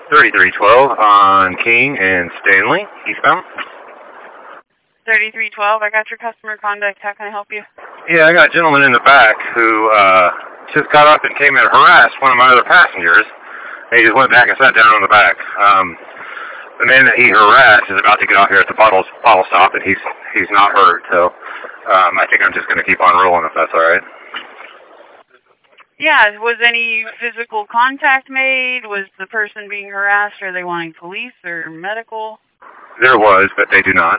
3312 on King and Stanley, eastbound. 3312, I got your customer contact. How can I help you? Yeah, I got a gentleman in the back who just got up and came and harassed one of my other passengers. And he just went back and sat down on the back. The man that he harassed is about to get off here at the bottle stop, and he's not hurt. So I think I'm just going to keep on rolling if that's all right. Yeah, was any physical contact made? Was the person being harassed? Are they wanting police or medical? There was, but they do not.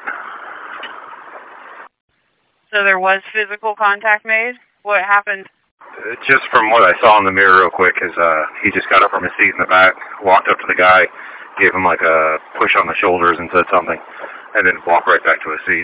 So there was physical contact made? What happened? Just from what I saw in the mirror real quick is he just got up from his seat in the back, walked up to the guy, gave him like a push on the shoulders and said something, and then walked right back to his seat.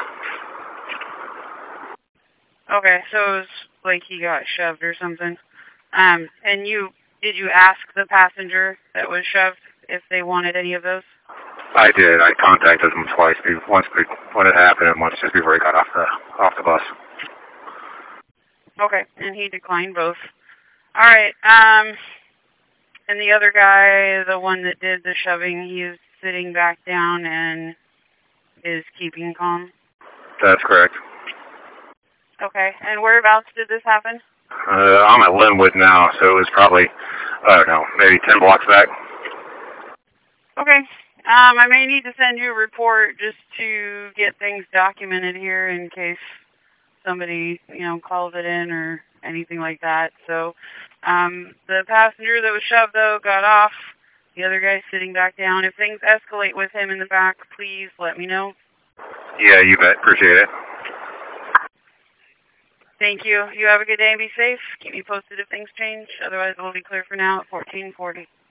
Okay, so it was like he got shoved or something. And did you ask the passenger that was shoved if they wanted any of those? I did. I contacted him twice. Once when it happened, and once just before he got off the bus. Okay, and he declined both. All right. And the other guy, the one that did the shoving, he's sitting back down and is keeping calm. That's correct. Okay, and whereabouts did this happen? I'm at Linwood now, so it was probably, I don't know, maybe 10 blocks back. Okay. I may need to send you a report just to get things documented here in case somebody, calls it in or anything like that. So, the passenger that was shoved, though, got off. The other guy's sitting back down. If things escalate with him in the back, please let me know. Yeah, you bet. Appreciate it. Thank you. You have a good day and be safe. Keep me posted if things change. Otherwise, it will be clear for now at 1440.